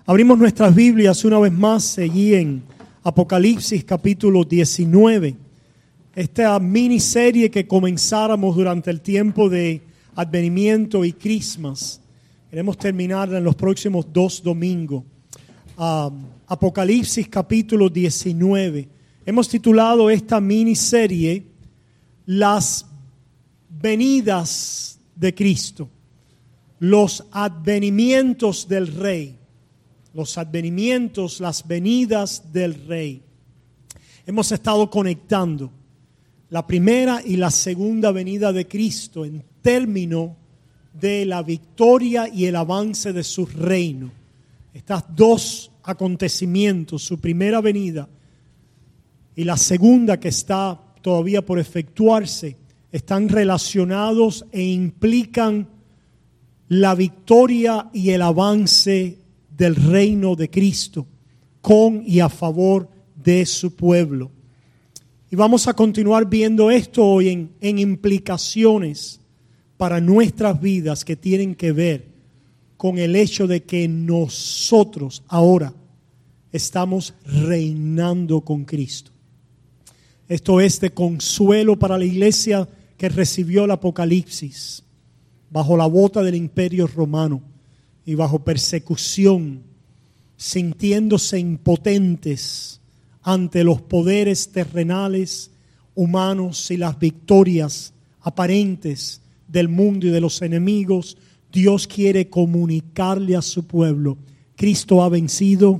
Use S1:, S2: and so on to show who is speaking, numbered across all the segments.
S1: Abrimos nuestras Biblias una vez más allí en Apocalipsis capítulo 19. Esta miniserie que comenzáramos durante el tiempo de Advenimiento y Christmas. Queremos terminarla en los próximos 2 domingos. Apocalipsis capítulo 19. Hemos titulado esta miniserie Las venidas de Cristo. Los advenimientos del Rey. Los advenimientos, las venidas del Rey. Hemos estado conectando la primera y la segunda venida de Cristo en términos de la victoria y el avance de su reino. Estos dos acontecimientos, su primera venida y la segunda que está todavía por efectuarse, están relacionados e implican la victoria y el avance del reino de Cristo con y a favor de su pueblo. Y vamos a continuar viendo esto hoy en implicaciones para nuestras vidas que tienen que ver con el hecho de que nosotros ahora estamos reinando con Cristo. Esto es de consuelo para la iglesia que recibió el Apocalipsis bajo la bota del Imperio Romano y bajo persecución, sintiéndose impotentes ante los poderes terrenales, humanos y las victorias aparentes del mundo y de los enemigos. Dios quiere comunicarle a su pueblo: Cristo ha vencido,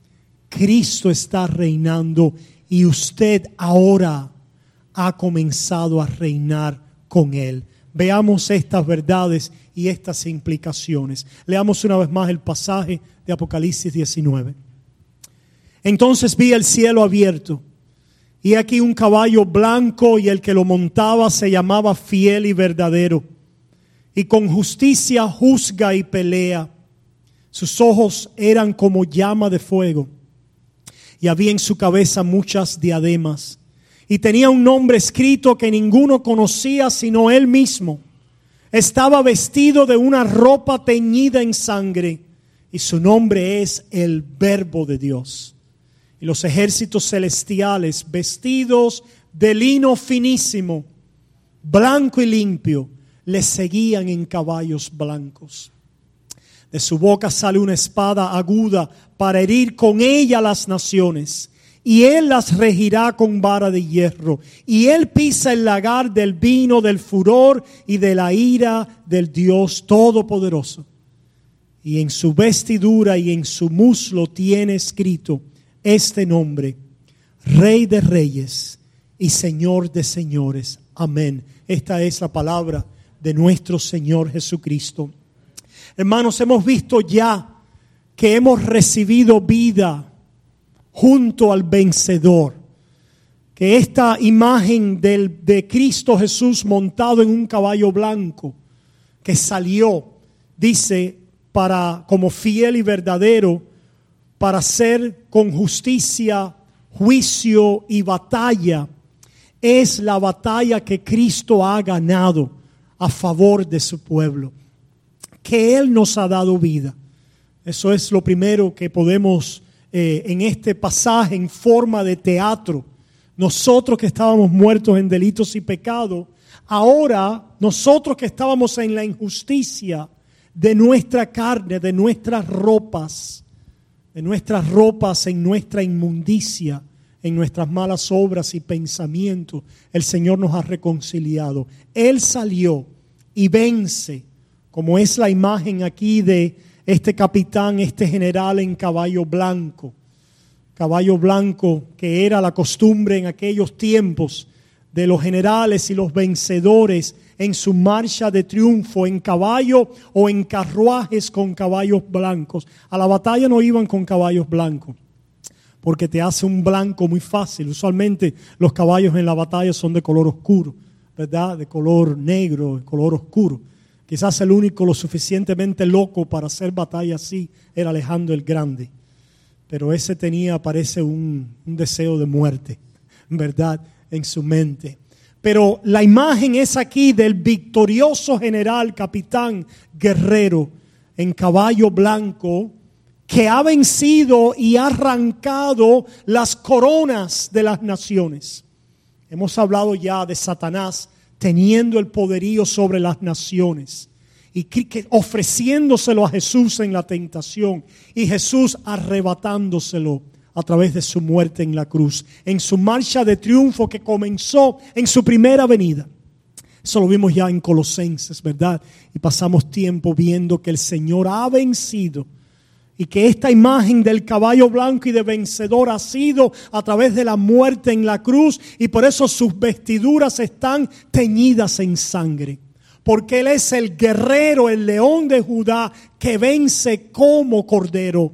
S1: Cristo está reinando y usted ahora ha comenzado a reinar con Él. Veamos estas verdades y estas implicaciones. Leamos una vez más el pasaje de Apocalipsis 19. Entonces vi el cielo abierto, y aquí un caballo blanco, y el que lo montaba se llamaba Fiel y Verdadero, y con justicia juzga y pelea. Sus ojos eran como llama de fuego, y había en su cabeza muchas diademas, y tenía un nombre escrito que ninguno conocía sino él mismo. Estaba vestido de una ropa teñida en sangre, y su nombre es el Verbo de Dios. Y los ejércitos celestiales, vestidos de lino finísimo, blanco y limpio, le seguían en caballos blancos. De su boca sale una espada aguda para herir con ella las naciones, y él las regirá con vara de hierro. Y él pisa el lagar del vino del furor y de la ira del Dios Todopoderoso. Y en su vestidura y en su muslo tiene escrito este nombre: Rey de Reyes y Señor de Señores. Amén. Esta es la palabra de nuestro Señor Jesucristo. Hermanos, hemos visto ya que hemos recibido vida junto al vencedor. Que esta imagen de Cristo Jesús montado en un caballo blanco, que salió, dice, como fiel y verdadero, para hacer con justicia, juicio y batalla, es la batalla que Cristo ha ganado a favor de su pueblo, que Él nos ha dado vida. Eso es lo primero que podemos en este pasaje en forma de teatro. Nosotros que estábamos muertos en delitos y pecados, ahora nosotros que estábamos en la injusticia de nuestra carne, de nuestras ropas, en nuestra inmundicia, en nuestras malas obras y pensamientos, el Señor nos ha reconciliado. Él salió y vence, como es la imagen aquí de este capitán, este general en caballo blanco que era la costumbre en aquellos tiempos de los generales y los vencedores en su marcha de triunfo, en caballo o en carruajes con caballos blancos. A la batalla no iban con caballos blancos, porque te hace un blanco muy fácil. Usualmente los caballos en la batalla son de color oscuro, ¿verdad? De color negro, de color oscuro. Quizás el único lo suficientemente loco para hacer batalla así era Alejandro el Grande. Pero ese tenía, parece, un deseo de muerte, ¿verdad?, en su mente. Pero la imagen es aquí del victorioso general, capitán, guerrero, en caballo blanco, que ha vencido y ha arrancado las coronas de las naciones. Hemos hablado ya de Satanás teniendo el poderío sobre las naciones y ofreciéndoselo a Jesús en la tentación y Jesús arrebatándoselo a través de su muerte en la cruz, en su marcha de triunfo que comenzó en su primera venida. Eso lo vimos ya en Colosenses, ¿verdad? Y pasamos tiempo viendo que el Señor ha vencido y que esta imagen del caballo blanco y de vencedor ha sido a través de la muerte en la cruz, y por eso sus vestiduras están teñidas en sangre. Porque Él es el guerrero, el león de Judá, que vence como cordero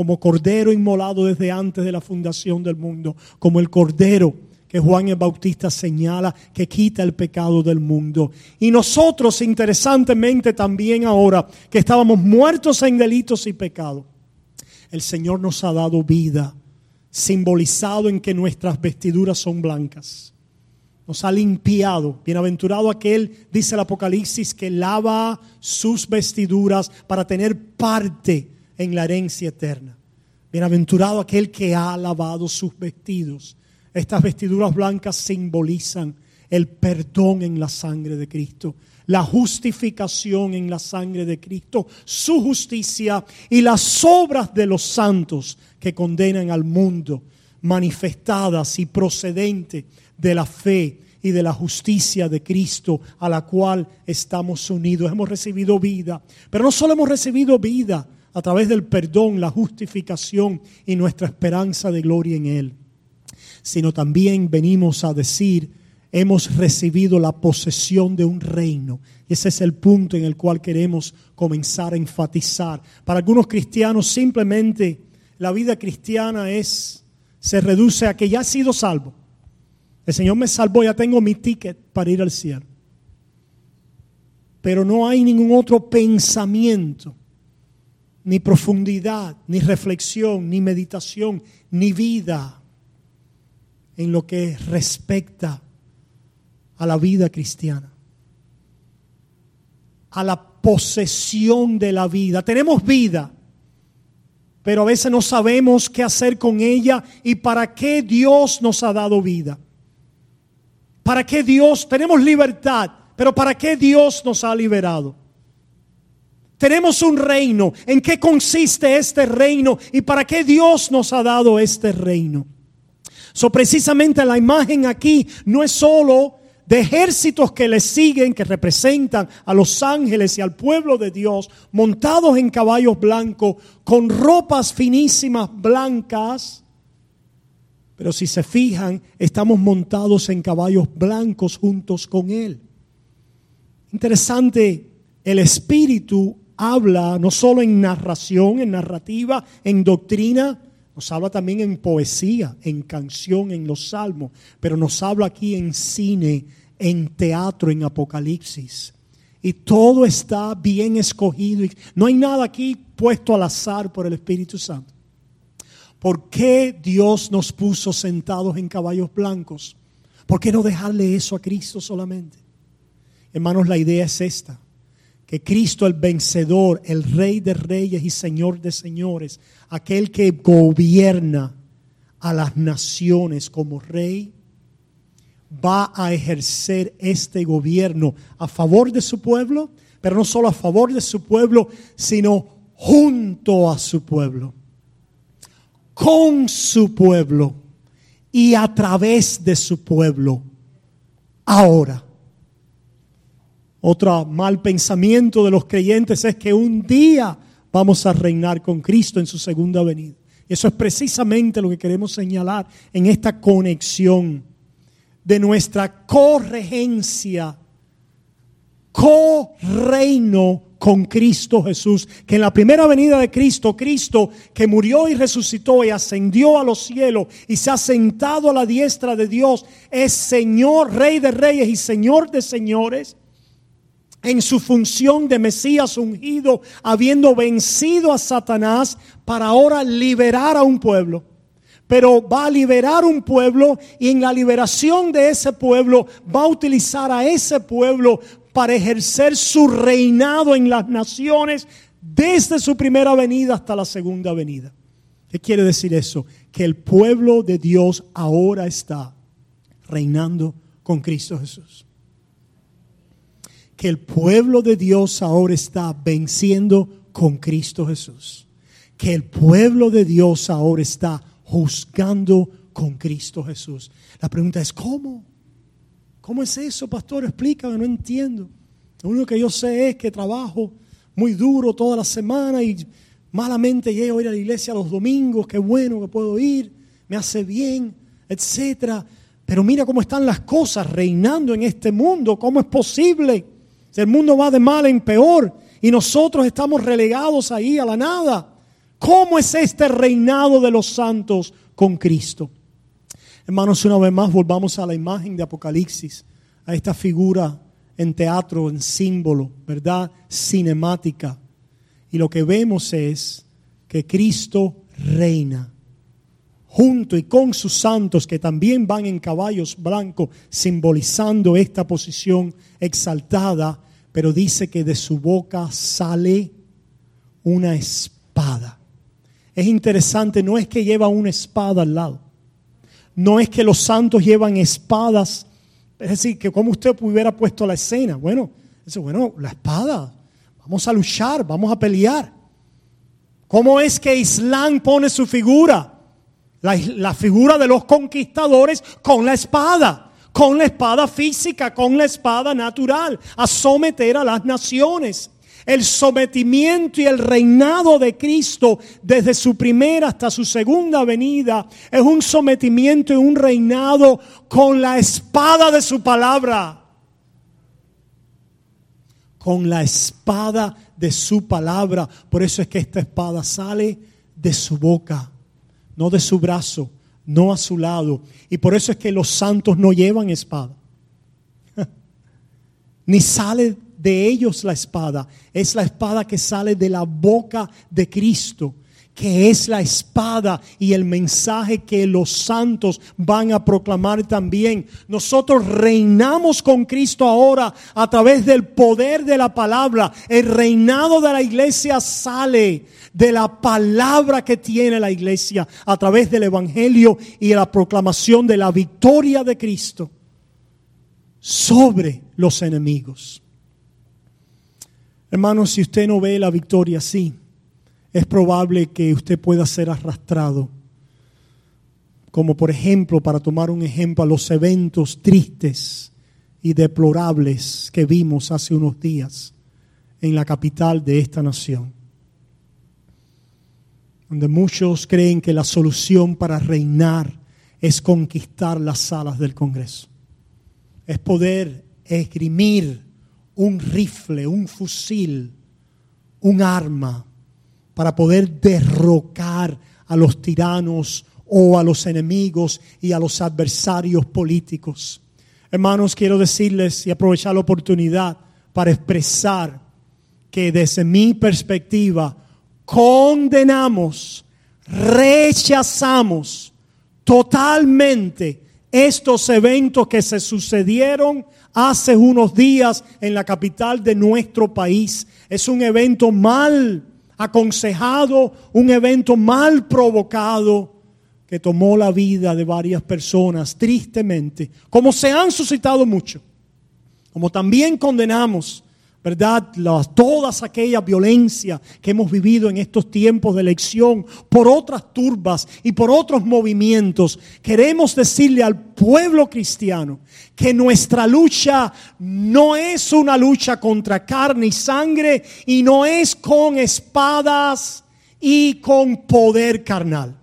S1: inmolado desde antes de la fundación del mundo, como el cordero que Juan el Bautista señala que quita el pecado del mundo. Y nosotros, interesantemente también ahora, que estábamos muertos en delitos y pecados, el Señor nos ha dado vida, simbolizado en que nuestras vestiduras son blancas. Nos ha limpiado. Bienaventurado aquel, dice el Apocalipsis, que lava sus vestiduras para tener parte en la herencia eterna. Bienaventurado aquel que ha lavado sus vestidos. Estas vestiduras blancas simbolizan el perdón en la sangre de Cristo, la justificación en la sangre de Cristo, su justicia y las obras de los santos que condenan al mundo, manifestadas y procedentes de la fe y de la justicia de Cristo a la cual estamos unidos. Hemos recibido vida, pero no solo hemos recibido vida a través del perdón, la justificación y nuestra esperanza de gloria en Él, sino también venimos a decir, hemos recibido la posesión de un reino. Y ese es el punto en el cual queremos comenzar a enfatizar. Para algunos cristianos simplemente la vida cristiana se reduce a que ya he sido salvo. El Señor me salvó, ya tengo mi ticket para ir al cielo. Pero no hay ningún otro pensamiento, ni profundidad, ni reflexión, ni meditación, ni vida en lo que respecta a la vida cristiana, a la posesión de la vida. Tenemos vida, pero a veces no sabemos qué hacer con ella y para qué Dios nos ha dado vida. ¿Para qué Dios? Tenemos libertad, pero ¿para qué Dios nos ha liberado? Tenemos un reino. ¿En qué consiste este reino? ¿Y para qué Dios nos ha dado este reino? Precisamente la imagen aquí no es solo de ejércitos que le siguen, que representan a los ángeles y al pueblo de Dios, montados en caballos blancos, con ropas finísimas blancas. Pero si se fijan, estamos montados en caballos blancos juntos con Él. Interesante, el Espíritu habla no solo en narración, en narrativa, en doctrina, nos habla también en poesía, en canción, en los salmos, pero nos habla aquí en cine, en teatro, en Apocalipsis. Y todo está bien escogido. No hay nada aquí puesto al azar por el Espíritu Santo. ¿Por qué Dios nos puso sentados en caballos blancos? ¿Por qué no dejarle eso a Cristo solamente? Hermanos, la idea es esta. Que Cristo, el vencedor, el Rey de reyes y Señor de señores, aquel que gobierna a las naciones como Rey, va a ejercer este gobierno a favor de su pueblo, pero no solo a favor de su pueblo, sino junto a su pueblo, con su pueblo y a través de su pueblo. Ahora, otro mal pensamiento de los creyentes es que un día vamos a reinar con Cristo en su segunda venida. Y eso es precisamente lo que queremos señalar en esta conexión de nuestra corregencia, co-reino con Cristo Jesús. Que en la primera venida de Cristo, Cristo que murió y resucitó y ascendió a los cielos y se ha sentado a la diestra de Dios, es Señor, Rey de reyes y Señor de señores, en su función de Mesías ungido, habiendo vencido a Satanás para ahora liberar a un pueblo. Pero va a liberar un pueblo y en la liberación de ese pueblo va a utilizar a ese pueblo para ejercer su reinado en las naciones desde su primera venida hasta la segunda venida. ¿Qué quiere decir eso? Que el pueblo de Dios ahora está reinando con Cristo Jesús. Que el pueblo de Dios ahora está venciendo con Cristo Jesús. Que el pueblo de Dios ahora está juzgando con Cristo Jesús. La pregunta es, ¿cómo? ¿Cómo es eso, pastor? Explícame, no entiendo. Lo único que yo sé es que trabajo muy duro toda la semana y malamente llego a ir a la iglesia los domingos. Qué bueno que puedo ir, me hace bien, etcétera. Pero mira cómo están las cosas reinando en este mundo. ¿Cómo es posible? Si el mundo va de mal en peor y nosotros estamos relegados ahí a la nada. ¿Cómo es este reinado de los santos con Cristo? Hermanos, una vez más volvamos a la imagen de Apocalipsis, a esta figura en teatro, en símbolo, ¿verdad? Cinemática. Y lo que vemos es que Cristo reina junto y con sus santos que también van en caballos blancos, simbolizando esta posición exaltada, pero dice que de su boca sale una espada. Es interesante, no es que lleva una espada al lado. No es que los santos llevan espadas. Es decir, que como usted hubiera puesto la escena. Bueno, la espada. Vamos a luchar, vamos a pelear. ¿Cómo es que Islam pone su figura? La figura de los conquistadores con la espada física, con la espada natural, a someter a las naciones. El sometimiento y el reinado de Cristo desde su primera hasta su segunda venida es un sometimiento y un reinado con la espada de su palabra. Con la espada de su palabra. Por eso es que esta espada sale de su boca, no de su brazo, no a su lado. Y por eso es que los santos no llevan espada. Ni sale de ellos la espada. Es la espada que sale de la boca de Cristo, que es la espada y el mensaje que los santos van a proclamar también. Nosotros reinamos con Cristo ahora a través del poder de la palabra. El reinado de la iglesia sale de la palabra que tiene la iglesia a través del evangelio y de la proclamación de la victoria de Cristo sobre los enemigos. Hermanos, si usted no ve la victoria así, es probable que usted pueda ser arrastrado. Como por ejemplo, para tomar un ejemplo, a los eventos tristes y deplorables que vimos hace unos días en la capital de esta nación. Donde muchos creen que la solución para reinar es conquistar las salas del Congreso. Es poder esgrimir un rifle, un fusil, un arma para poder derrocar a los tiranos o a los enemigos y a los adversarios políticos. Hermanos, quiero decirles y aprovechar la oportunidad para expresar que desde mi perspectiva condenamos, rechazamos totalmente estos eventos que se sucedieron hace unos días en la capital de nuestro país. Es un evento mal aconsejado, un evento mal provocado que tomó la vida de varias personas, tristemente, como se han suscitado mucho. Como también condenamos, ¿verdad?, todas aquellas violencias que hemos vivido en estos tiempos de elección por otras turbas y por otros movimientos. Queremos decirle al pueblo cristiano que nuestra lucha no es una lucha contra carne y sangre y no es con espadas y con poder carnal.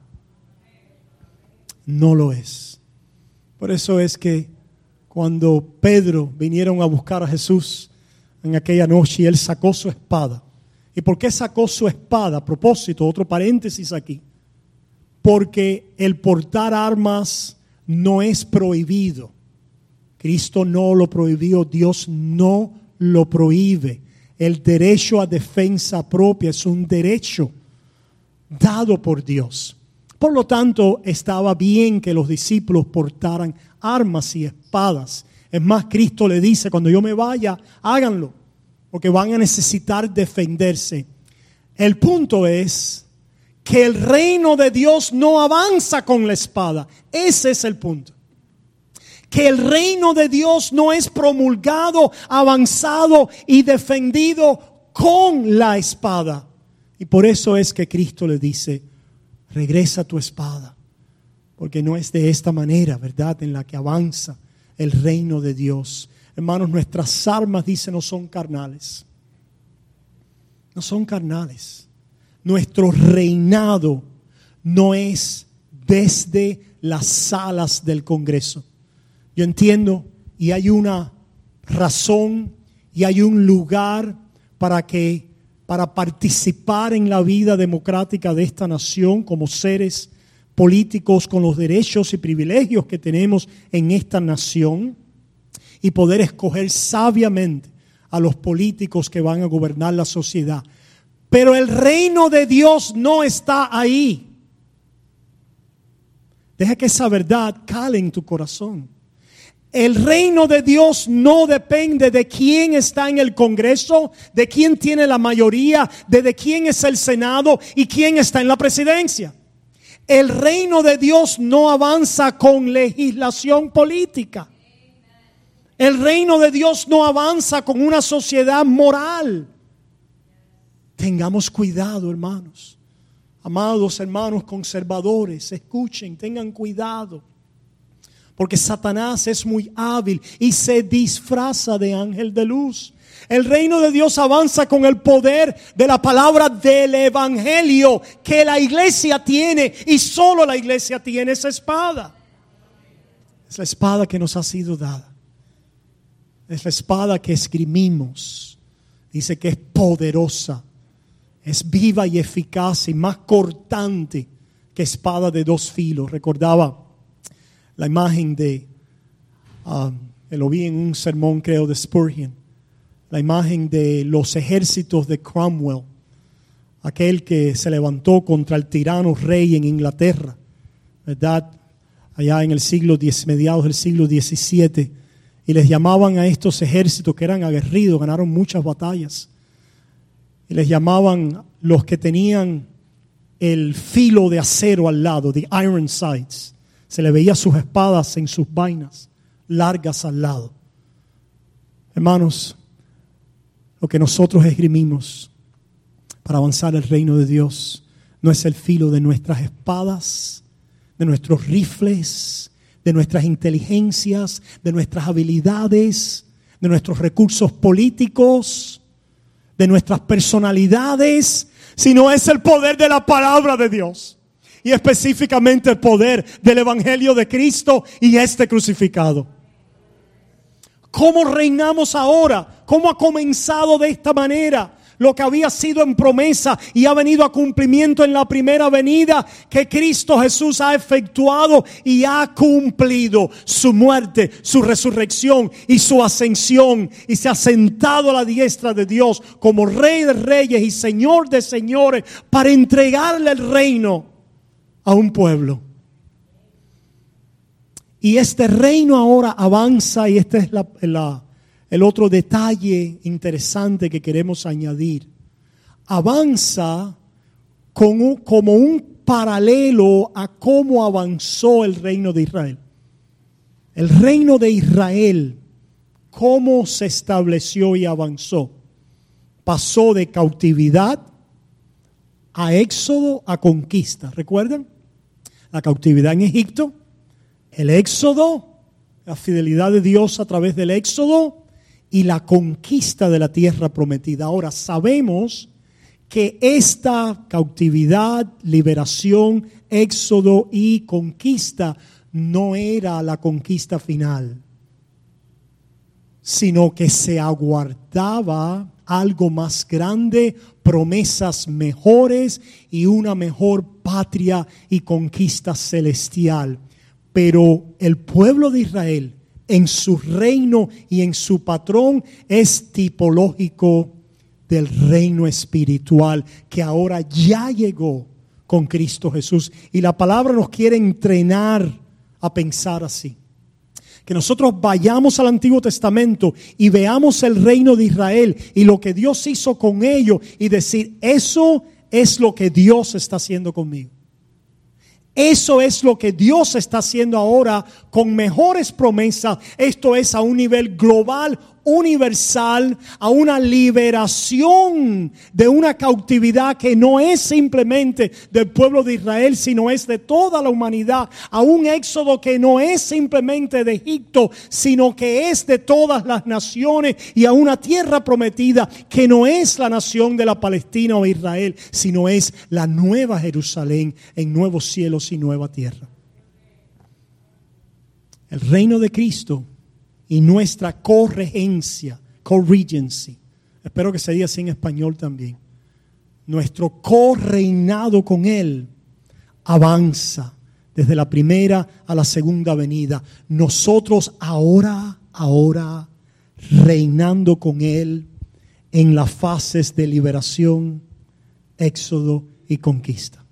S1: No lo es. Por eso es que cuando Pedro vinieron a buscar a Jesús en aquella noche, él sacó su espada. ¿Y por qué sacó su espada? A propósito, otro paréntesis aquí. Porque el portar armas no es prohibido. Cristo no lo prohibió, Dios no lo prohíbe. El derecho a defensa propia es un derecho dado por Dios. Por lo tanto, estaba bien que los discípulos portaran armas y espadas. Es más, Cristo le dice, cuando yo me vaya, háganlo, porque van a necesitar defenderse. El punto es que el reino de Dios no avanza con la espada. Ese es el punto. Que el reino de Dios no es promulgado, avanzado y defendido con la espada. Y por eso es que Cristo le dice, regresa tu espada. Porque no es de esta manera, ¿verdad?, en la que avanza el reino de Dios. Hermanos, nuestras armas, dice, no son carnales. No son carnales. Nuestro reinado no es desde las salas del Congreso. Yo entiendo, y hay una razón y hay un lugar para participar en la vida democrática de esta nación como seres políticos con los derechos y privilegios que tenemos en esta nación y poder escoger sabiamente a los políticos que van a gobernar la sociedad. Pero el reino de Dios no está ahí. Deja que esa verdad cale en tu corazón. El reino de Dios no depende de quién está en el Congreso, de quién tiene la mayoría, de quién es el Senado y quién está en la presidencia. El reino de Dios no avanza con legislación política. El reino de Dios no avanza con una sociedad moral. Tengamos cuidado, hermanos. Amados hermanos conservadores, escuchen, tengan cuidado. Porque Satanás es muy hábil y se disfraza de ángel de luz. El reino de Dios avanza con el poder de la palabra del evangelio que la iglesia tiene, y solo la iglesia tiene esa espada. Es la espada que nos ha sido dada. Es la espada que esgrimimos. Dice que es poderosa, es viva y eficaz y más cortante que espada de dos filos. Recordaba la imagen de, lo vi en un sermón creo de Spurgeon, la imagen de los ejércitos de Cromwell, aquel que se levantó contra el tirano rey en Inglaterra, ¿verdad? Allá en el mediados del siglo XVII, y les llamaban a estos ejércitos que eran aguerridos, ganaron muchas batallas, y les llamaban los que tenían el filo de acero al lado, the Ironsides. Se le veía sus espadas en sus vainas, largas al lado. Hermanos, lo que nosotros esgrimimos para avanzar el reino de Dios no es el filo de nuestras espadas, de nuestros rifles, de nuestras inteligencias, de nuestras habilidades, de nuestros recursos políticos, de nuestras personalidades, sino es el poder de la palabra de Dios. Y específicamente el poder del evangelio de Cristo y este crucificado. ¿Cómo reinamos ahora? ¿Cómo ha comenzado de esta manera lo que había sido en promesa y ha venido a cumplimiento en la primera venida, que Cristo Jesús ha efectuado y ha cumplido su muerte, su resurrección y su ascensión, y se ha sentado a la diestra de Dios como Rey de Reyes y Señor de Señores para entregarle el reino a un pueblo? Y este reino ahora avanza, y este es el otro detalle interesante que queremos añadir. Avanza como un paralelo a cómo avanzó el reino de Israel. El reino de Israel, cómo se estableció y avanzó. Pasó de cautividad a éxodo, a conquista. ¿Recuerdan? La cautividad en Egipto, el éxodo, la fidelidad de Dios a través del éxodo y la conquista de la tierra prometida. Ahora sabemos que esta cautividad, liberación, éxodo y conquista no era la conquista final, sino que se aguardaba algo más grande, promesas mejores y una mejor patria y conquista celestial. Pero el pueblo de Israel, en su reino y en su patrón, es tipológico del reino espiritual que ahora ya llegó con Cristo Jesús. Y la palabra nos quiere entrenar a pensar así: Que nosotros vayamos al Antiguo Testamento y veamos el reino de Israel y lo que Dios hizo con ellos y decir, eso es lo que Dios está haciendo conmigo. Eso es lo que Dios está haciendo ahora con mejores promesas. Esto es a un nivel global, universal, a una liberación de una cautividad que no es simplemente del pueblo de Israel, sino es de toda la humanidad, a un éxodo que no es simplemente de Egipto, sino que es de todas las naciones, y a una tierra prometida que no es la nación de la Palestina o Israel, sino es la nueva Jerusalén en nuevos cielos y nueva tierra. El reino de Cristo y nuestra corregencia, co-regency, espero que se diga así en español también, nuestro correinado con Él avanza desde la primera a la segunda venida. Nosotros ahora reinando con Él en las fases de liberación, éxodo y conquista.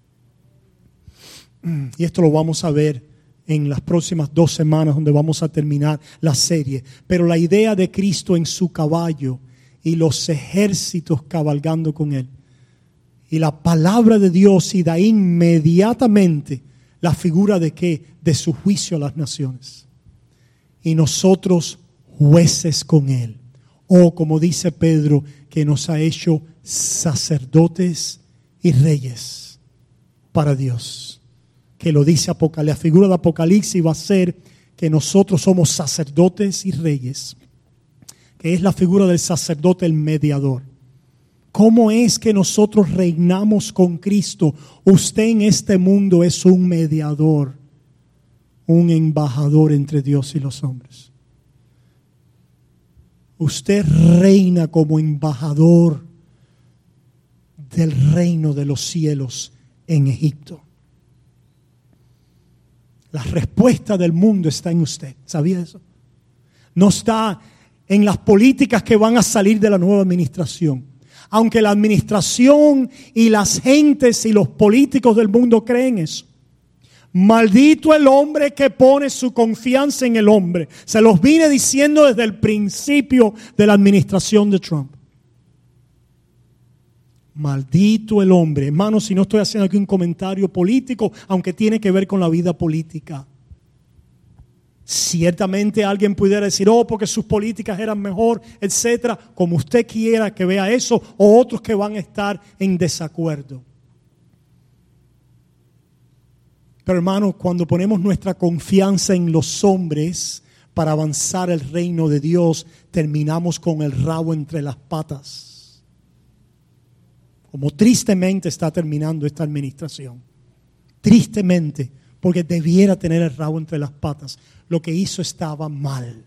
S1: Y esto lo vamos a ver en las próximas 2 semanas, donde vamos a terminar la serie. Pero la idea de Cristo en su caballo y los ejércitos cabalgando con Él, y la palabra de Dios, y de ahí inmediatamente la figura de ¿qué? De su juicio a las naciones. Y nosotros jueces con Él. O como dice Pedro, que nos ha hecho sacerdotes y reyes para Dios. Que lo dice Apocalipsis, la figura de Apocalipsis va a ser que nosotros somos sacerdotes y reyes, que es la figura del sacerdote, el mediador. ¿Cómo es que nosotros reinamos con Cristo? Usted en este mundo es un mediador, un embajador entre Dios y los hombres. Usted reina como embajador del reino de los cielos en Egipto. La respuesta del mundo está en usted. ¿Sabía eso? No está en las políticas que van a salir de la nueva administración. Aunque la administración y las gentes y los políticos del mundo creen eso. Maldito el hombre que pone su confianza en el hombre. Se los vine diciendo desde el principio de la administración de Trump. Maldito el hombre. Hermano, si no estoy haciendo aquí un comentario político, aunque tiene que ver con la vida política. Ciertamente alguien pudiera decir, porque sus políticas eran mejor, etcétera, como usted quiera que vea eso, o otros que van a estar en desacuerdo. Pero hermano, cuando ponemos nuestra confianza en los hombres para avanzar el reino de Dios, terminamos con el rabo entre las patas. Como tristemente está terminando esta administración. Tristemente, porque debiera tener el rabo entre las patas. Lo que hizo estaba mal.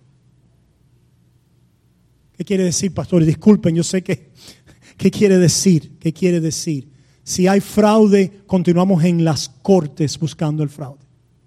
S1: ¿Qué quiere decir, pastor? Disculpen, yo sé que ¿qué quiere decir? ¿Qué quiere decir? Si hay fraude, continuamos en las cortes buscando el fraude.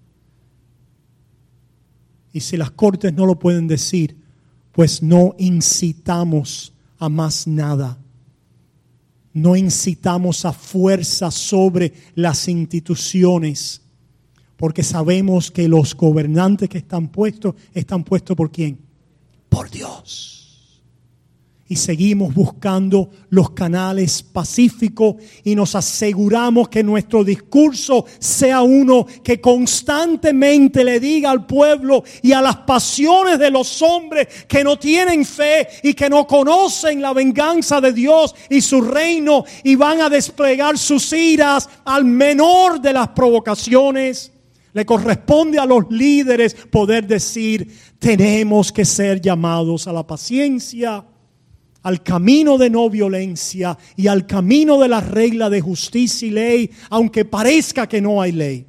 S1: Y si las cortes no lo pueden decir, pues no incitamos a más nada. No incitamos a fuerza sobre las instituciones, porque sabemos que los gobernantes que están puestos ¿por quién? Por Dios. Y seguimos buscando los canales pacíficos y nos aseguramos que nuestro discurso sea uno que constantemente le diga al pueblo y a las pasiones de los hombres que no tienen fe y que no conocen la venganza de Dios y su reino, y van a desplegar sus iras al menor de las provocaciones. Le corresponde a los líderes poder decir, tenemos que ser llamados a la paciencia, al camino de no violencia y al camino de la regla de justicia y ley, aunque parezca que no hay ley.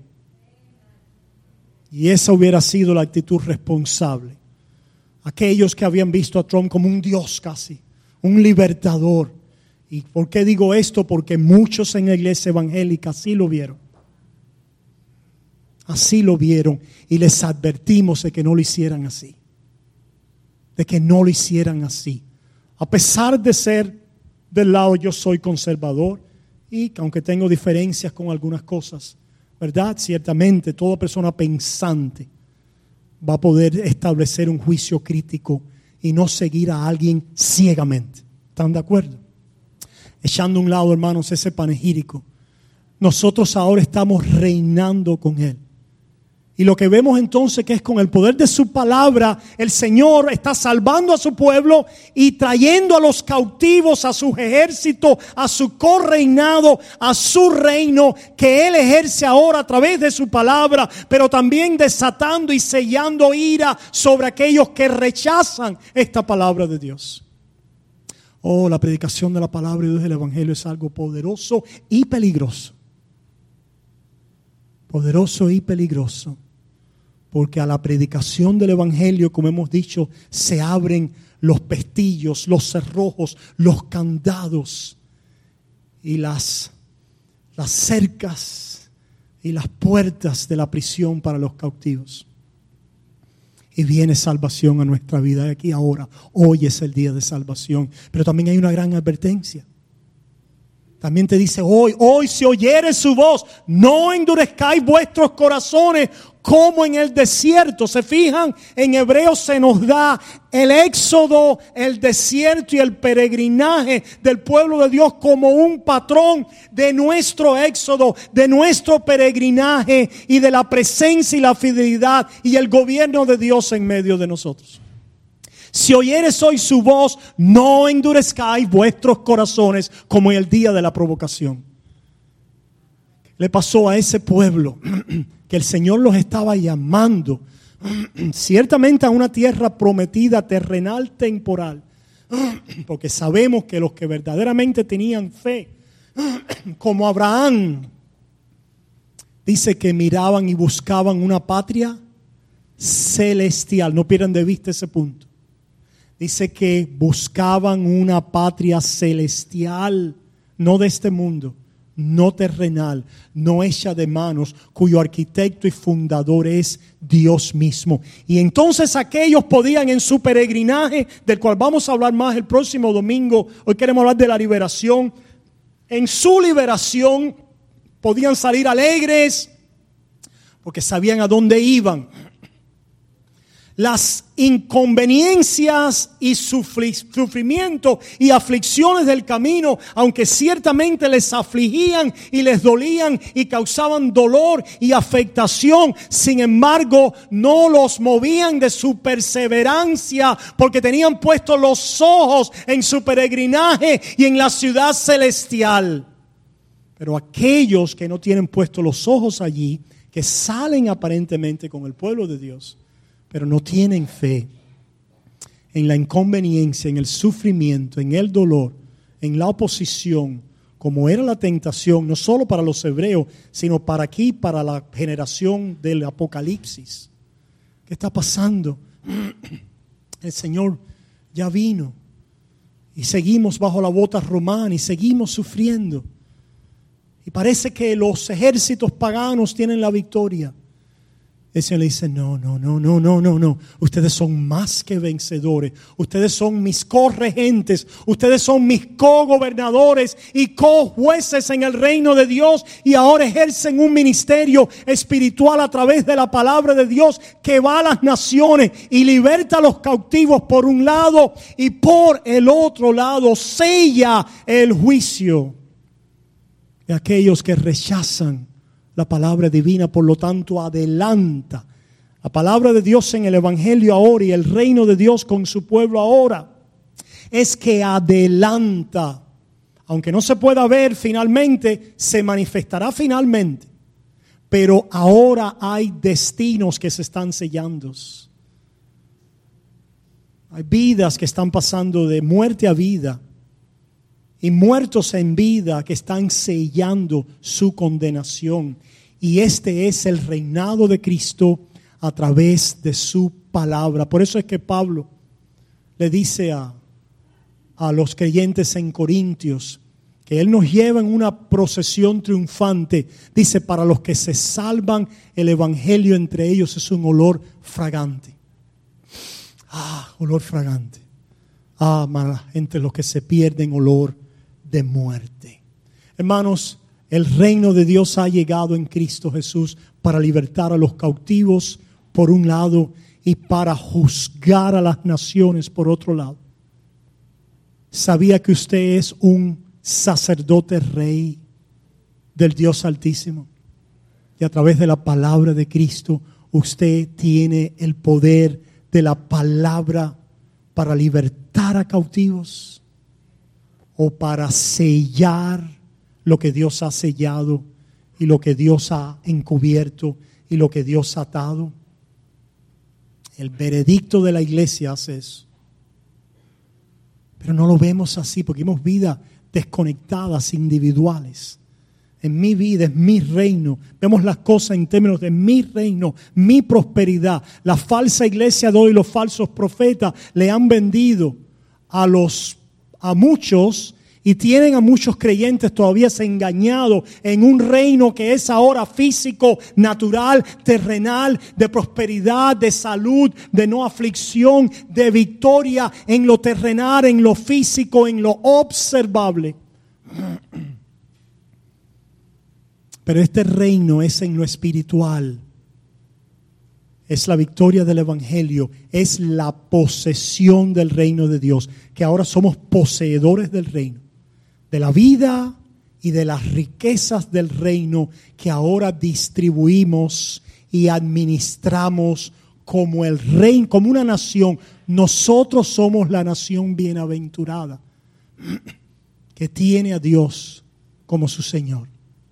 S1: Y esa hubiera sido la actitud responsable. Aquellos que habían visto a Trump como un Dios casi, un libertador. ¿Y por qué digo esto? Porque muchos en la iglesia evangélica así lo vieron. Así lo vieron y les advertimos de que no lo hicieran así. De que no lo hicieran así. A pesar de ser del lado yo soy conservador y aunque tengo diferencias con algunas cosas, ¿verdad? Ciertamente toda persona pensante va a poder establecer un juicio crítico y no seguir a alguien ciegamente. ¿Están de acuerdo? Echando a un lado, hermanos, ese panegírico, nosotros ahora estamos reinando con Él. Y lo que vemos entonces que es con el poder de su palabra, el Señor está salvando a su pueblo y trayendo a los cautivos a su ejército, a su correinado, a su reino que Él ejerce ahora a través de su palabra, pero también desatando y sellando ira sobre aquellos que rechazan esta palabra de Dios. Oh, la predicación de la palabra de Dios del Evangelio es algo poderoso y peligroso. Poderoso y peligroso. Porque a la predicación del Evangelio, como hemos dicho, se abren los pestillos, los cerrojos, los candados y las cercas y las puertas de la prisión para los cautivos. Y viene salvación a nuestra vida aquí ahora. Hoy es el día de salvación. Pero también hay una gran advertencia. También te dice hoy si oyeres su voz, no endurezcáis vuestros corazones como en el desierto. Se fijan, en Hebreos se nos da el éxodo, el desierto y el peregrinaje del pueblo de Dios como un patrón de nuestro éxodo, de nuestro peregrinaje y de la presencia y la fidelidad y el gobierno de Dios en medio de nosotros. Si oyeres hoy su voz, no endurezcáis vuestros corazones como en el día de la provocación. Le pasó a ese pueblo que el Señor los estaba llamando ciertamente a una tierra prometida, terrenal, temporal. Porque sabemos que los que verdaderamente tenían fe, como Abraham, dice que miraban y buscaban una patria celestial. No pierdan de vista ese punto. Dice que buscaban una patria celestial, no de este mundo, no terrenal, no hecha de manos, cuyo arquitecto y fundador es Dios mismo. Y entonces aquellos podían en su peregrinaje, del cual vamos a hablar más el próximo domingo, hoy queremos hablar de la liberación, en su liberación podían salir alegres porque sabían a dónde iban. Las inconveniencias y sufrimiento y aflicciones del camino, aunque ciertamente les afligían y les dolían y causaban dolor y afectación, sin embargo no los movían de su perseverancia, porque tenían puestos los ojos en su peregrinaje y en la ciudad celestial. Pero aquellos que no tienen puestos los ojos allí, que salen aparentemente con el pueblo de Dios, pero no tienen fe en la inconveniencia, en el sufrimiento, en el dolor, en la oposición, como era la tentación, no solo para los hebreos, sino para aquí, para la generación del Apocalipsis. ¿Qué está pasando? El Señor ya vino y seguimos bajo la bota romana y seguimos sufriendo. Y parece que los ejércitos paganos tienen la victoria. El Señor le dice, no. Ustedes son más que vencedores. Ustedes son mis corregentes. Ustedes son mis cogobernadores y cojueces en el reino de Dios. Y ahora ejercen un ministerio espiritual a través de la palabra de Dios que va a las naciones y liberta a los cautivos por un lado y por el otro lado sella el juicio de aquellos que rechazan la palabra divina. Por lo tanto, adelanta la palabra de Dios en el Evangelio ahora y el reino de Dios con su pueblo ahora. Es que adelanta, aunque no se pueda ver finalmente, se manifestará finalmente. Pero ahora hay destinos que se están sellando. Hay vidas que están pasando de muerte a vida. Y muertos en vida que están sellando su condenación. Y este es el reinado de Cristo a través de su palabra. Por eso es que Pablo le dice a los creyentes en Corintios que Él nos lleva en una procesión triunfante. Dice, para los que se salvan, el evangelio entre ellos es un olor fragante. Olor fragante. Entre los que se pierden, olor de muerte. Hermanos, el reino de Dios ha llegado en Cristo Jesús para libertar a los cautivos por un lado y para juzgar a las naciones por otro lado. ¿Sabía que usted es un sacerdote rey del Dios Altísimo? Y a través de la palabra de Cristo, usted tiene el poder de la palabra para libertar a cautivos o para sellar lo que Dios ha sellado y lo que Dios ha encubierto y lo que Dios ha atado. El veredicto de la iglesia hace eso. Pero no lo vemos así porque vemos vidas desconectadas, individuales. En mi vida, es mi reino. Vemos las cosas en términos de mi reino, mi prosperidad. La falsa iglesia de hoy, los falsos profetas le han vendido a muchos y tienen a muchos creyentes todavía engañados en un reino que es ahora físico, natural, terrenal, de prosperidad, de salud, de no aflicción, de victoria en lo terrenal, en lo físico, en lo observable. Pero este reino es en lo espiritual. Es la victoria del evangelio. Es la posesión del reino de Dios. Que ahora somos poseedores del reino. De la vida y de las riquezas del reino que ahora distribuimos y administramos como el reino, como una nación. Nosotros somos la nación bienaventurada que tiene a Dios como su Señor.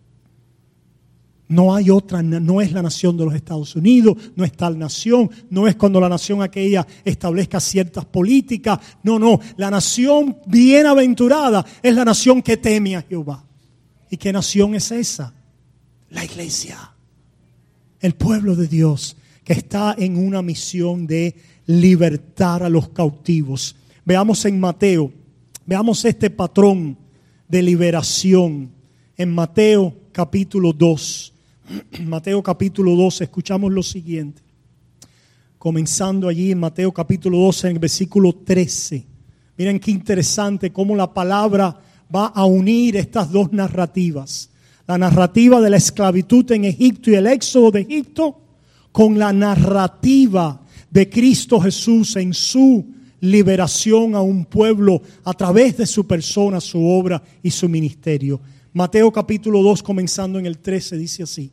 S1: No hay otra, no es la nación de los Estados Unidos, no es tal nación, no es cuando la nación aquella establezca ciertas políticas. No, la nación bienaventurada es la nación que teme a Jehová. ¿Y qué nación es esa? La iglesia, el pueblo de Dios que está en una misión de libertar a los cautivos. Veamos en Mateo, veamos este patrón de liberación en Mateo capítulo 2. Mateo capítulo 2, escuchamos lo siguiente. Comenzando allí en Mateo capítulo 12, en el versículo 13. Miren qué interesante cómo la palabra va a unir estas dos narrativas. La narrativa de la esclavitud en Egipto y el éxodo de Egipto con la narrativa de Cristo Jesús en su liberación a un pueblo a través de su persona, su obra y su ministerio. Mateo capítulo 2, comenzando en el 13, dice así.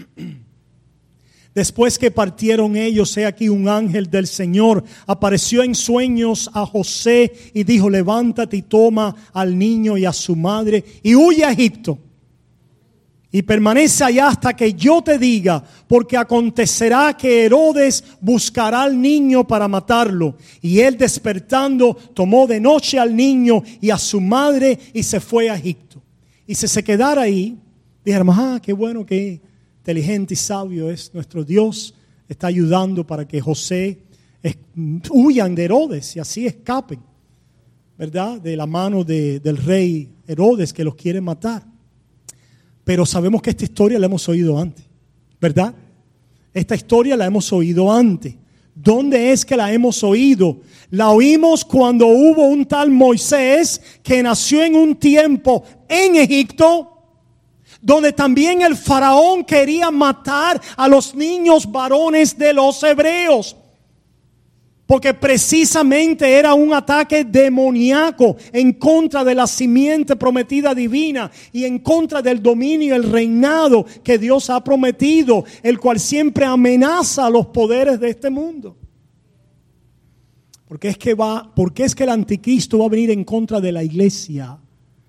S1: Después que partieron ellos, he aquí un ángel del Señor apareció en sueños a José y dijo: levántate y toma al niño y a su madre y huye a Egipto. Y permanece allá hasta que yo te diga, porque acontecerá que Herodes buscará al niño para matarlo. Y él, despertando, tomó de noche al niño y a su madre y se fue a Egipto. Y si se quedara ahí, dijéramos: qué bueno, qué inteligente y sabio es nuestro Dios. Está ayudando para que José huyan de Herodes y así escapen, ¿verdad? De la mano del rey Herodes que los quiere matar. Pero sabemos que esta historia la hemos oído antes, ¿verdad? Esta historia la hemos oído antes. ¿Dónde es que la hemos oído? La oímos cuando hubo un tal Moisés que nació en un tiempo en Egipto, donde también el faraón quería matar a los niños varones de los hebreos. Porque precisamente era un ataque demoníaco en contra de la simiente prometida divina y en contra del dominio y el reinado que Dios ha prometido, el cual siempre amenaza a los poderes de este mundo. Porque es que el anticristo va a venir en contra de la iglesia.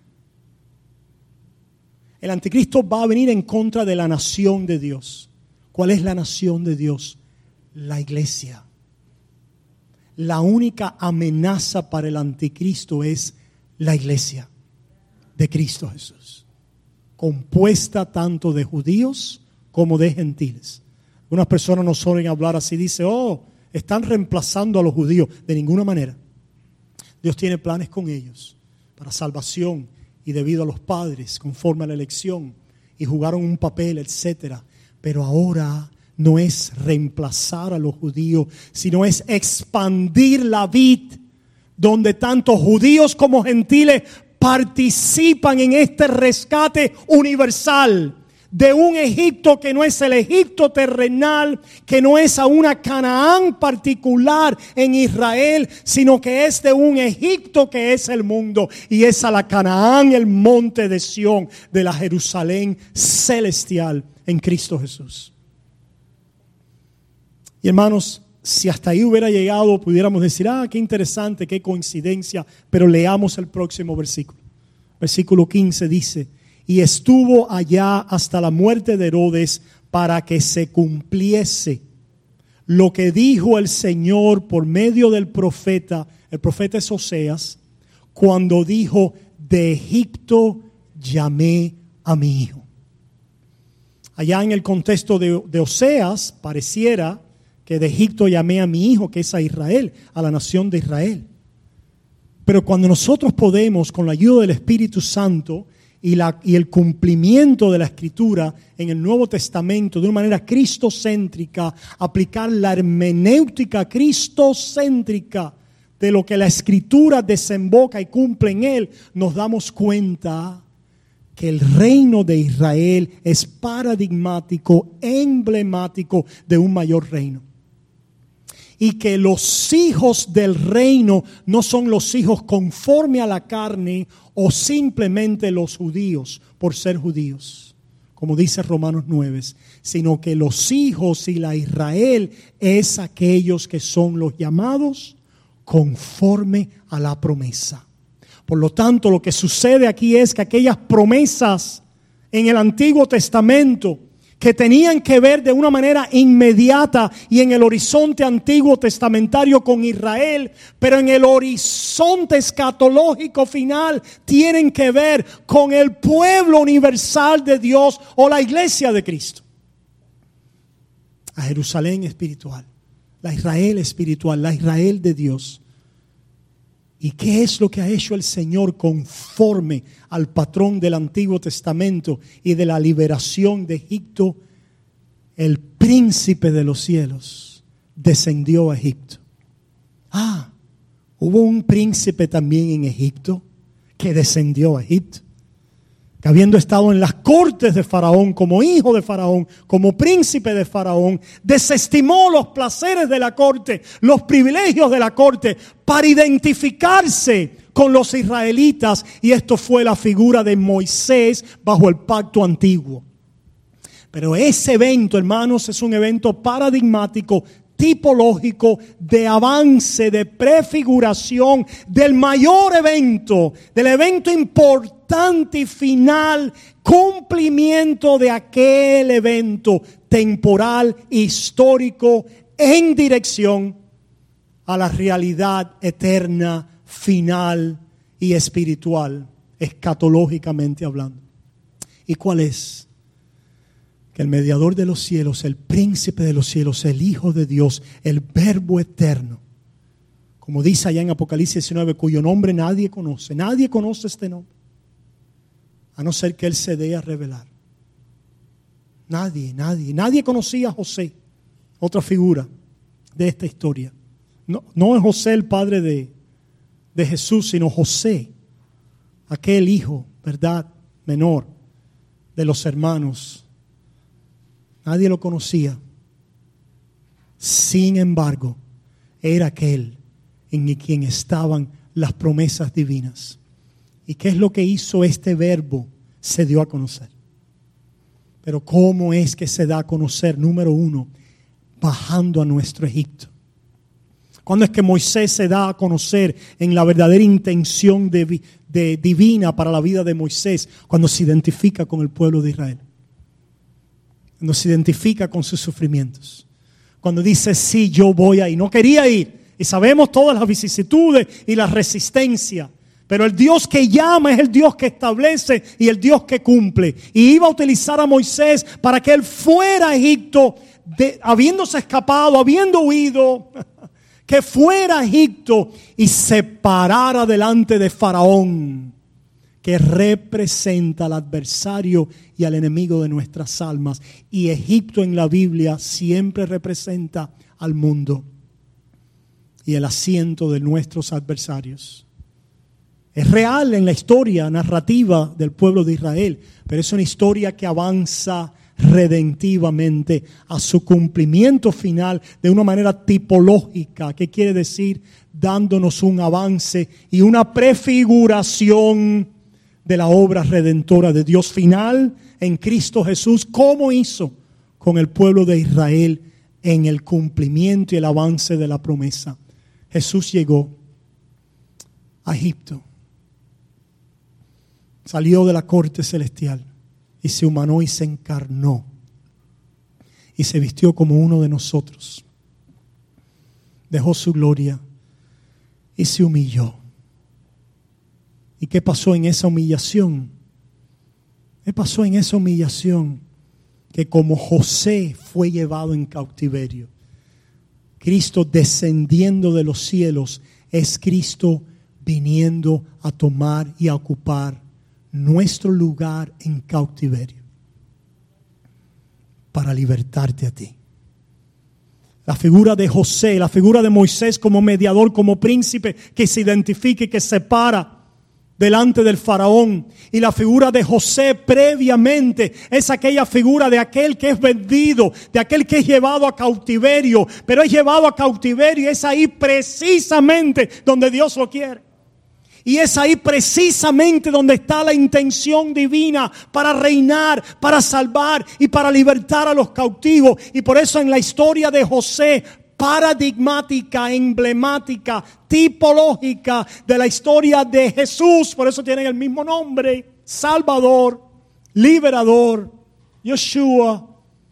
S1: El anticristo va a venir en contra de la nación de Dios. ¿Cuál es la nación de Dios? La iglesia. La única amenaza para el anticristo es la iglesia de Cristo Jesús, compuesta tanto de judíos como de gentiles. Algunas personas no suelen hablar así, dice: están reemplazando a los judíos. De ninguna manera. Dios tiene planes con ellos para salvación y debido a los padres, conforme a la elección, y jugaron un papel, etcétera. Pero ahora no es reemplazar a los judíos, sino es expandir la vid, donde tanto judíos como gentiles participan en este rescate universal de un Egipto que no es el Egipto terrenal, que no es a una Canaán particular en Israel, sino que es de un Egipto que es el mundo, y es a la Canaán, el monte de Sión, de la Jerusalén celestial en Cristo Jesús. Y hermanos, si hasta ahí hubiera llegado, pudiéramos decir, qué interesante, qué coincidencia, pero leamos el próximo versículo. Versículo 15 dice: y estuvo allá hasta la muerte de Herodes, para que se cumpliese lo que dijo el Señor por medio del profeta, el profeta es Oseas, cuando dijo: de Egipto llamé a mi hijo. Allá en el contexto de Oseas, pareciera que de Egipto llamé a mi hijo, que es a Israel, a la nación de Israel. Pero cuando nosotros podemos, con la ayuda del Espíritu Santo y el cumplimiento de la Escritura en el Nuevo Testamento de una manera cristocéntrica, aplicar la hermenéutica cristocéntrica de lo que la Escritura desemboca y cumple en él, nos damos cuenta que el reino de Israel es paradigmático, emblemático de un mayor reino. Y que los hijos del reino no son los hijos conforme a la carne o simplemente los judíos por ser judíos, como dice Romanos 9, sino que los hijos y la Israel es aquellos que son los llamados conforme a la promesa. Por lo tanto, lo que sucede aquí es que aquellas promesas en el Antiguo Testamento que tenían que ver de una manera inmediata y en el horizonte antiguo testamentario con Israel, pero en el horizonte escatológico final tienen que ver con el pueblo universal de Dios o la iglesia de Cristo. La Jerusalén espiritual, la Israel espiritual, la Israel de Dios. ¿Y qué es lo que ha hecho el Señor conforme al patrón del Antiguo Testamento y de la liberación de Egipto? El príncipe de los cielos descendió a Egipto. Hubo un príncipe también en Egipto que descendió a Egipto, que habiendo estado en las cortes de Faraón, como hijo de Faraón, como príncipe de Faraón, desestimó los placeres de la corte, los privilegios de la corte, para identificarse con los israelitas. Y esto fue la figura de Moisés bajo el pacto antiguo. Pero ese evento, hermanos, es un evento paradigmático, tipológico, de avance, de prefiguración del mayor evento, del evento importante y final, cumplimiento de aquel evento temporal, histórico, en dirección a la realidad eterna, final y espiritual, escatológicamente hablando. ¿Y cuál es? Que el mediador de los cielos, el príncipe de los cielos, el Hijo de Dios, el Verbo eterno, como dice allá en Apocalipsis 19, cuyo nombre nadie conoce este nombre, a no ser que Él se dé a revelar. Nadie conocía a José, otra figura de esta historia. No es José el padre de Jesús, sino José, aquel hijo, ¿verdad?, menor de los hermanos. Nadie lo conocía. Sin embargo, era aquel en quien estaban las promesas divinas. ¿Y qué es lo que hizo este verbo? Se dio a conocer. Pero ¿cómo es que se da a conocer? Número uno, bajando a nuestro Egipto. ¿Cuándo es que Moisés se da a conocer en la verdadera intención divina para la vida de Moisés? Cuando se identifica con el pueblo de Israel. Cuando se identifica con sus sufrimientos. Cuando dice, sí, yo voy ahí. No quería ir. Y sabemos todas las vicisitudes y la resistencia. Pero el Dios que llama es el Dios que establece y el Dios que cumple. Y iba a utilizar a Moisés para que él fuera a Egipto, habiéndose escapado, habiendo huido, que fuera a Egipto y se parara delante de Faraón, que representa al adversario y al enemigo de nuestras almas. Y Egipto en la Biblia siempre representa al mundo y el asiento de nuestros adversarios. Es real en la historia narrativa del pueblo de Israel, pero es una historia que avanza redentivamente a su cumplimiento final de una manera tipológica. ¿Qué quiere decir? Dándonos un avance y una prefiguración de la obra redentora de Dios final en Cristo Jesús, como hizo con el pueblo de Israel en el cumplimiento y el avance de la promesa. Jesús llegó a Egipto, salió de la corte celestial y se humanó y se encarnó y se vistió como uno de nosotros. Dejó su gloria y se humilló. ¿Y qué pasó en esa humillación? ¿Qué pasó en esa humillación? Que como José fue llevado en cautiverio, Cristo descendiendo de los cielos es Cristo viniendo a tomar y a ocupar nuestro lugar en cautiverio para libertarte a ti. La figura de José, la figura de Moisés como mediador, como príncipe que se identifica y que se para delante del faraón, y la figura de José previamente es aquella figura de aquel que es vendido, de aquel que es llevado a cautiverio, pero es llevado a cautiverio y es ahí precisamente donde Dios lo quiere. Y es ahí precisamente donde está la intención divina para reinar, para salvar y para libertar a los cautivos. Y por eso en la historia de José, paradigmática, emblemática, tipológica de la historia de Jesús, por eso tienen el mismo nombre: Salvador, Liberador, Yeshua.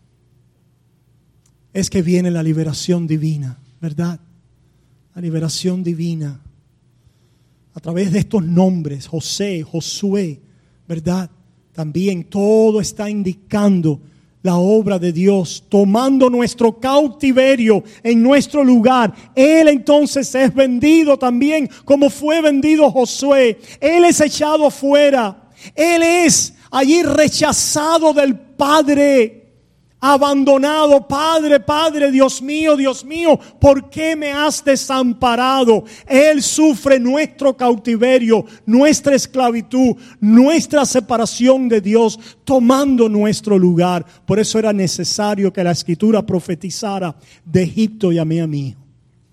S1: Es que viene la liberación divina, ¿verdad? La liberación divina. A través de estos nombres, José, Josué, ¿verdad? También todo está indicando la obra de Dios, tomando nuestro cautiverio en nuestro lugar. Él entonces es vendido también como fue vendido Josué. Él es echado fuera. Él es allí rechazado del Padre. Abandonado. Padre, Padre, Dios mío, ¿por qué me has desamparado? Él sufre nuestro cautiverio, nuestra esclavitud, nuestra separación de Dios, tomando nuestro lugar. Por eso era necesario que la Escritura profetizara: de Egipto llamé a mi hijo,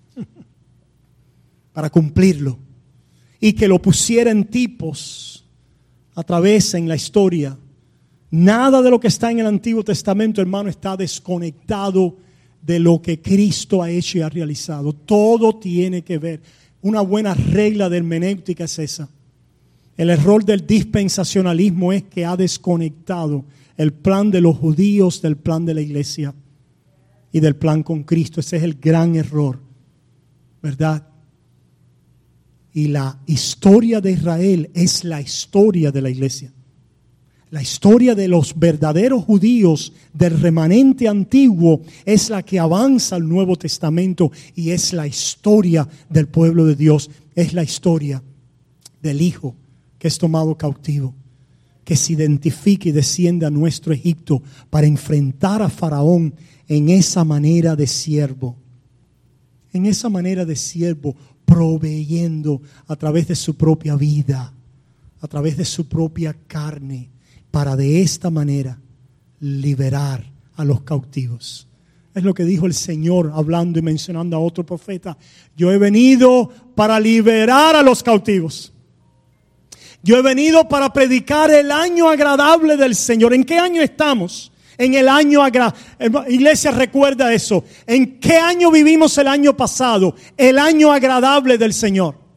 S1: para cumplirlo, y que lo pusiera en tipos a través en la historia. Nada de lo que está en el Antiguo Testamento, hermano, está desconectado de lo que Cristo ha hecho y ha realizado. Todo tiene que ver. Una buena regla de hermenéutica es esa. El error del dispensacionalismo es que ha desconectado el plan de los judíos del plan de la iglesia y del plan con Cristo. Ese es el gran error, ¿verdad? Y la historia de Israel es la historia de la iglesia. La historia de los verdaderos judíos del remanente antiguo es la que avanza al Nuevo Testamento, y es la historia del pueblo de Dios. Es la historia del Hijo que es tomado cautivo, que se identifica y desciende a nuestro Egipto para enfrentar a Faraón en esa manera de siervo. En esa manera de siervo, proveyendo a través de su propia vida, a través de su propia carne, para de esta manera liberar a los cautivos. Es lo que dijo el Señor hablando y mencionando a otro profeta: yo he venido para liberar a los cautivos. Yo he venido para predicar el año agradable del Señor. ¿En qué año estamos? En el año agradable. Iglesia, recuerda eso. ¿En qué año vivimos el año pasado? El año agradable del Señor.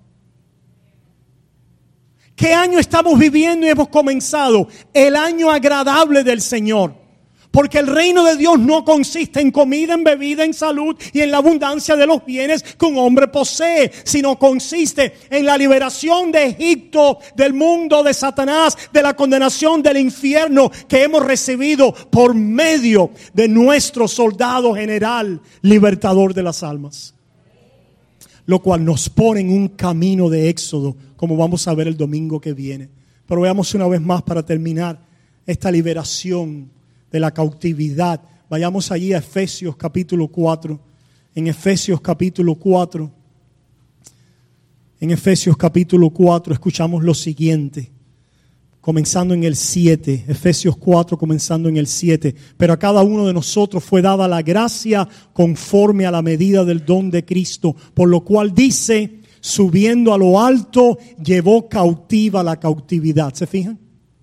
S1: ¿Qué año estamos viviendo y hemos comenzado? El año agradable del Señor. Porque el reino de Dios no consiste en comida, en bebida, en salud y en la abundancia de los bienes que un hombre posee, sino consiste en la liberación de Egipto, del mundo, de Satanás, de la condenación del infierno que hemos recibido por medio de nuestro soldado general, libertador de las almas. Lo cual nos pone en un camino de éxodo, como vamos a ver el domingo que viene. Pero veamos una vez más, para terminar esta liberación de la cautividad. Vayamos allí a Efesios capítulo 4. En Efesios capítulo 4. En Efesios capítulo 4 escuchamos lo siguiente, comenzando en el 7, Efesios 4 comenzando en el 7. Pero a cada uno de nosotros fue dada la gracia conforme a la medida del don de Cristo, por lo cual dice, subiendo a lo alto, llevó cautiva la cautividad. ¿Se fijan?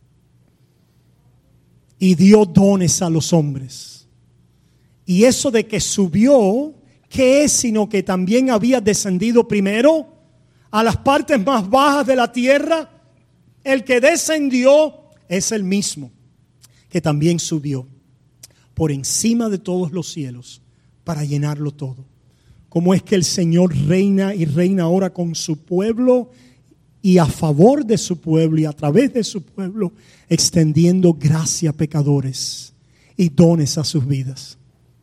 S1: Y dio dones a los hombres. Y eso de que subió, ¿qué es? Sino que también había descendido primero a las partes más bajas de la tierra. El que descendió es el mismo que también subió por encima de todos los cielos para llenarlo todo. ¿Cómo es que el Señor reina y reina ahora con su pueblo y a favor de su pueblo y a través de su pueblo, extendiendo gracia a pecadores y dones a sus vidas?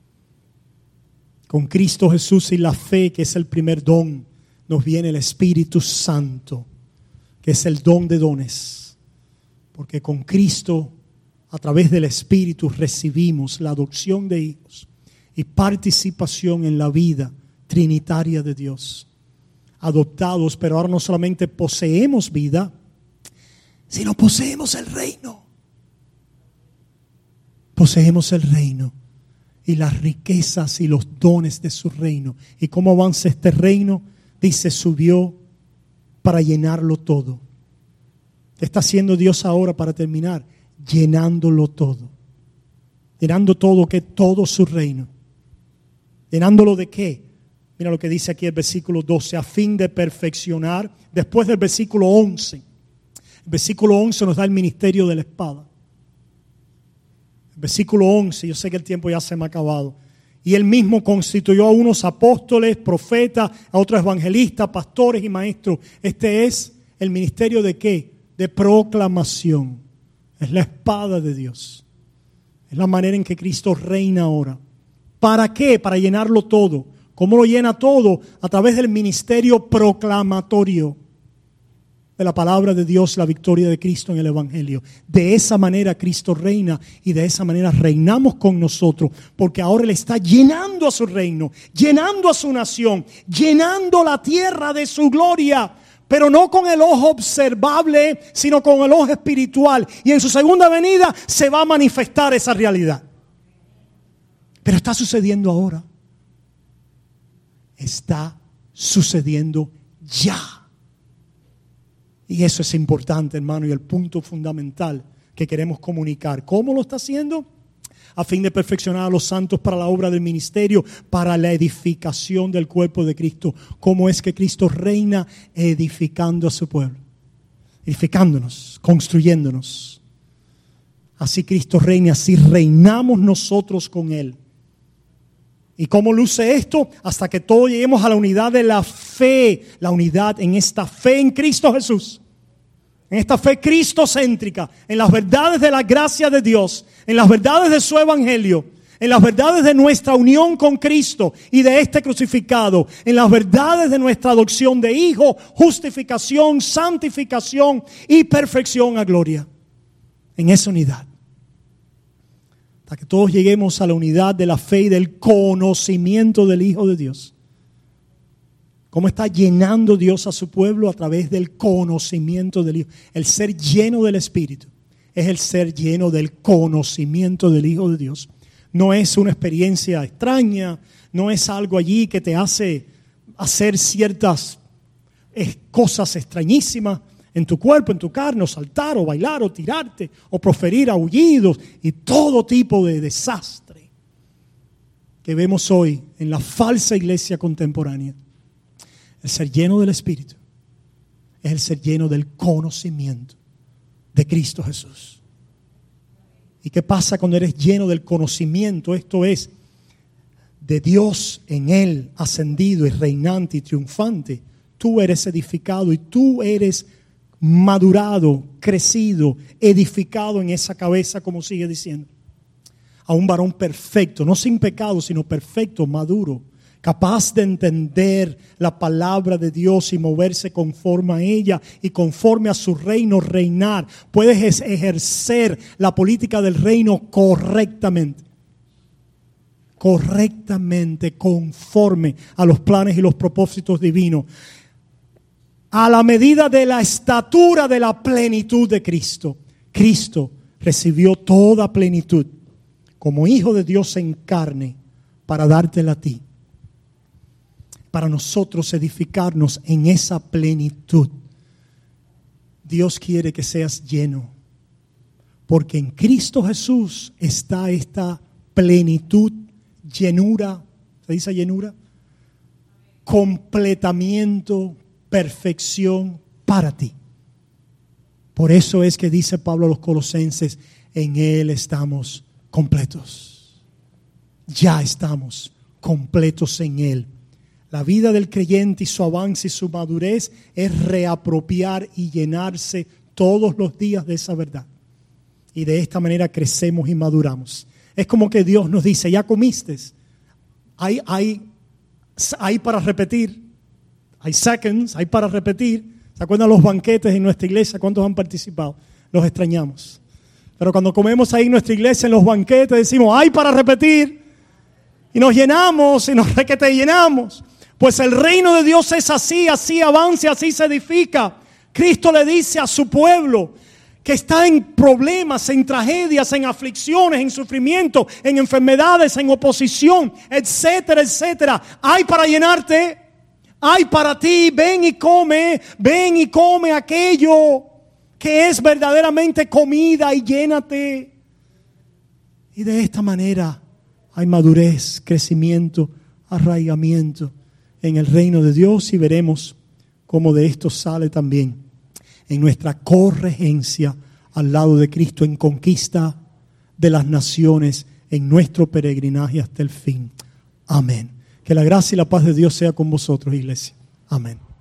S1: Con Cristo Jesús y la fe, que es el primer don, nos viene el Espíritu Santo, que es el don de dones. Porque con Cristo, a través del Espíritu, recibimos la adopción de hijos y participación en la vida trinitaria de Dios. Adoptados, pero ahora no solamente poseemos vida, sino poseemos el reino. Poseemos el reino y las riquezas y los dones de su reino. ¿Y cómo avanza este reino? Dice, subió para llenarlo todo. ¿Qué está haciendo Dios ahora para terminar? Llenándolo todo. Llenando todo, ¿qué? Todo su reino. ¿Llenándolo de qué? Mira lo que dice aquí el versículo 12, a fin de perfeccionar, después del versículo 11. El versículo 11 nos da el ministerio de la espada. El versículo 11, yo sé que el tiempo ya se me ha acabado. Y él mismo constituyó a unos apóstoles, profetas, a otros evangelistas, pastores y maestros. Este es el ministerio de ¿qué? De proclamación. Es la espada de Dios. Es la manera en que Cristo reina ahora. ¿Para qué? Para llenarlo todo. ¿Cómo lo llena todo? A través del ministerio proclamatorio de la palabra de Dios, la victoria de Cristo en el Evangelio. De esa manera Cristo reina y de esa manera reinamos con nosotros, porque ahora Él está llenando a su reino, llenando a su nación, llenando la tierra de su gloria, pero no con el ojo observable, sino con el ojo espiritual. Y en su segunda venida se va a manifestar esa realidad. Pero está sucediendo ahora. Está sucediendo ya. Y eso es importante, hermano, y el punto fundamental que queremos comunicar. ¿Cómo lo está haciendo? A fin de perfeccionar a los santos para la obra del ministerio, para la edificación del cuerpo de Cristo. ¿Cómo es que Cristo reina? Edificando a su pueblo, edificándonos, construyéndonos. Así Cristo reina, así reinamos nosotros con Él. ¿Y cómo luce esto? Hasta que todos lleguemos a la unidad de la fe, la unidad en esta fe en Cristo Jesús. En esta fe cristocéntrica, en las verdades de la gracia de Dios, en las verdades de su evangelio, en las verdades de nuestra unión con Cristo y de este crucificado, en las verdades de nuestra adopción de hijo, justificación, santificación y perfección a gloria. En esa unidad. Hasta que todos lleguemos a la unidad de la fe y del conocimiento del Hijo de Dios. ¿Cómo está llenando Dios a su pueblo? A través del conocimiento del Hijo. El ser lleno del Espíritu es el ser lleno del conocimiento del Hijo de Dios. No es una experiencia extraña, no es algo allí que te hace hacer ciertas cosas extrañísimas en tu cuerpo, en tu carne, o saltar, o bailar, o tirarte, o proferir aullidos y todo tipo de desastre que vemos hoy en la falsa iglesia contemporánea. El ser lleno del Espíritu es el ser lleno del conocimiento de Cristo Jesús. ¿Y qué pasa cuando eres lleno del conocimiento? Esto es, de Dios en Él, ascendido y reinante y triunfante. Tú eres edificado y tú eres madurado, crecido, edificado en esa cabeza, como sigue diciendo. A un varón perfecto, no sin pecado, sino perfecto, maduro, capaz de entender la palabra de Dios y moverse conforme a ella y conforme a su reino reinar. Puedes ejercer la política del reino correctamente. Correctamente, conforme a los planes y los propósitos divinos. a la medida de la estatura de la plenitud de Cristo. Cristo recibió toda plenitud como Hijo de Dios en carne para dártela a ti. Para nosotros edificarnos en esa plenitud. Dios quiere que seas lleno. Porque en Cristo Jesús está esta plenitud, llenura. ¿Se dice llenura? Completamiento, perfección para ti. Por eso es que dice Pablo a los Colosenses, en Él estamos completos. Ya estamos completos en Él. La vida del creyente y su avance y su madurez es reapropiar y llenarse todos los días de esa verdad. Y de esta manera crecemos y maduramos. Es como que Dios nos dice, ya comiste. Hay para repetir. Hay seconds, hay para repetir. ¿Se acuerdan los banquetes en nuestra iglesia? ¿Cuántos han participado? Los extrañamos. Pero cuando comemos ahí en nuestra iglesia, en los banquetes, decimos, hay para repetir. Y nos llenamos y nos requete llenamos. Pues el reino de Dios es así, así avanza, así se edifica. Cristo le dice a su pueblo que está en problemas, en tragedias, en aflicciones, en sufrimiento, en enfermedades, en oposición, etcétera, etcétera. Hay para llenarte, hay para ti. Ven y come aquello que es verdaderamente comida y llénate. Y de esta manera hay madurez, crecimiento, arraigamiento en el reino de Dios, y veremos cómo de esto sale también en nuestra corregencia al lado de Cristo, en conquista de las naciones, en nuestro peregrinaje hasta el fin. Amén. Que la gracia y la paz de Dios sea con vosotros, iglesia. Amén.